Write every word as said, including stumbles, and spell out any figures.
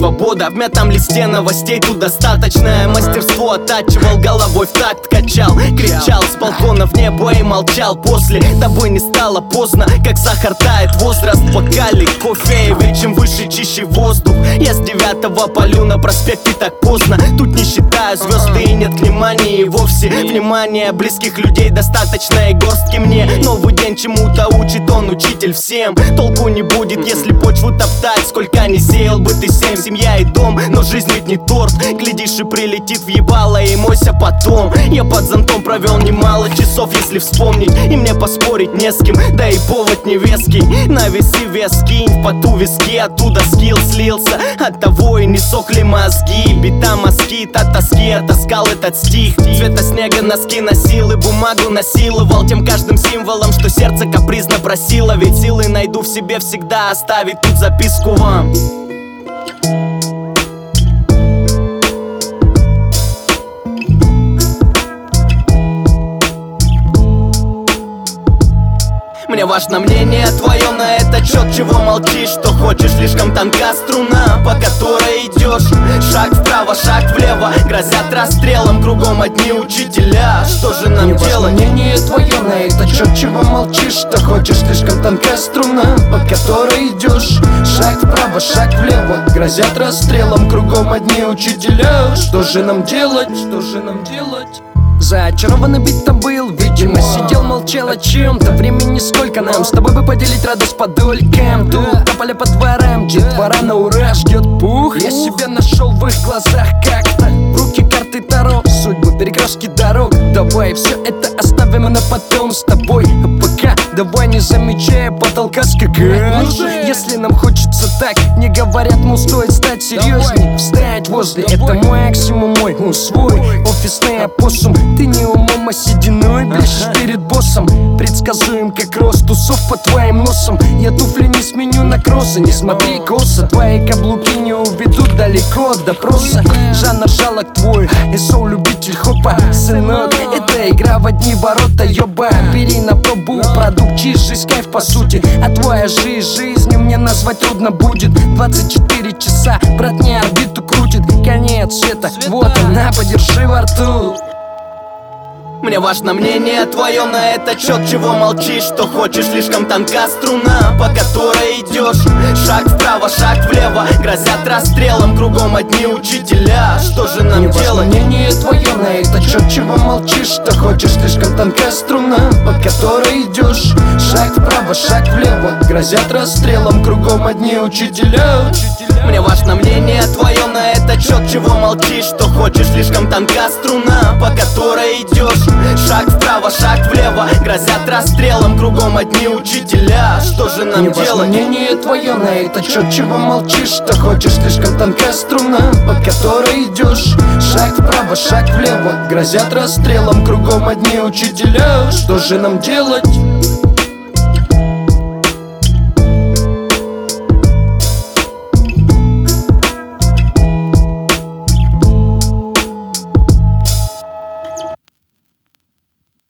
свобода. В мятом листе новостей тут достаточное мастерство. Оттачивал головой в такт, качал, кричал с балкона в небо и молчал. После тобой не стало поздно, как сахар тает возраст. Бокалик, кофе, чем выше, чище воздух. Я с девятого полю на проспекте так поздно. Тут не считаю звезды и нет внимания и вовсе. Внимание близких людей достаточно и горстки мне. Новый день чему-то учит, он учитель всем. Толку не будет, если почву топтать. Сколько не сеял бы ты семь, семья и дом. Но жизнь ведь не торт, глядишь и прилетит в ебало и мойся потом. Я под зонтом провел немало часов, если вспомнить. И мне поспорить не с кем, да и повод невеский. На весы вес кинь, в поту виски. Оттуда скилл слился, от того и не сохли мозги. Бита москит от тоски, отаскал этот стих. Цвета снега носки носил и бумагу насиловал. Тем каждым символом, что сердце капризно просило. Ведь силы найду в себе всегда, оставить тут записку вам. Мне важно мнение твое на этот счет. Чего молчишь, что хочешь, слишком тонка струна, по которой идешь. Шаг вправо, шаг влево, грозят расстрелом. Кругом одни учителя, что же нам Мне делать? Важно мнение твое на этот счет. Чего молчишь, что хочешь, слишком тонка струна, по которой идешь. Шаг вправо, шаг влево, грозят расстрелом. Кругом одни учителя, что же нам делать? Что же нам делать? Зачарованный бит там был, видимо, сидел, молчал о чем-то. Времени сколько нам с тобой бы поделить радость по долькам. Тут топали по дворам, детвора на ура ждет пух. Я себя нашел в их глазах как-то. В руки карты Таро, судьбы, перекрестки дорог. Давай все это оставим на потом с тобой. А пока давай не замечая потолка скакать. Если нам хочется так, не говорят, ну стоит стать серьезней. Встать возле, это максимум мой, ну свой офисный опоссум. Ты не умом, а сединой блещешь перед боссом. Предсказуем, как рост усов по твоим носам. Я туфли не сменю на кроссы, не смотри косо. Твои каблуки не уведут далеко от допроса. Жанр жалок твой, и соу-любитель хопа. Сынок, это игра в одни ворота, ёба. Бери на пробу продукт, чиз, жизнь, кайф по сути. А твоя жизнь, жизнью мне назвать трудно будет. Двадцать четыре часа, брат, не орбиту крутит. Конец света, вот она, подержи во рту. Мне важно мнение твое на этот счет. Чего молчишь, что хочешь, слишком тонка струна, по которой идешь. Шаг вправо, шаг влево, грозят расстрелом. Кругом одни учителя, что же нам Мне делать? Важно мнение твое на этот счет. Чего молчишь, что хочешь, слишком тонка струна, по которой идешь. Шаг вправо, шаг влево, грозят расстрелом. Кругом одни учителя. Мне важно мнение твое на этот счет. Чего молчишь, что хочешь, слишком тонка струна, по которой идешь. Шаг вправо, шаг влево, грозят расстрелом. Кругом одни учителя, что же нам Мне делать? Важно мнение твое на этот счет. Чего молчишь, что хочешь, слишком тонка струна, по которой идешь. Шаг вправо, шаг влево, грозят расстрелом. Кругом одни учителя, что же нам делать?